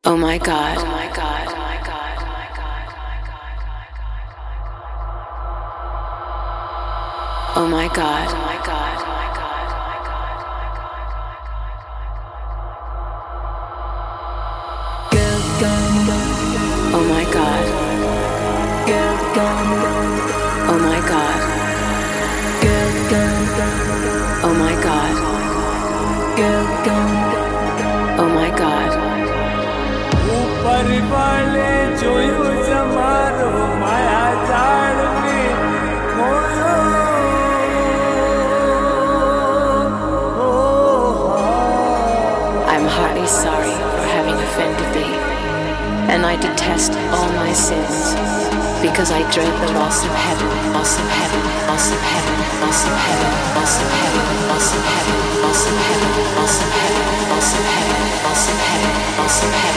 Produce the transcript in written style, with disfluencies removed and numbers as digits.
Oh my God. Oh my God. Oh my God. Oh my God. Oh my God. Oh my God. Oh my God. Oh my God. Oh my God. ऊपर वाले जोयो जमारो माया जाल में खोयो I'm heartily sorry for having offended thee, and I detest all my sins, because I dread the loss of heaven, loss of heaven, loss of heaven, loss of heaven, loss of heaven, loss of heaven, loss of heaven, loss of heaven, loss of heaven, loss of heaven, loss of heaven.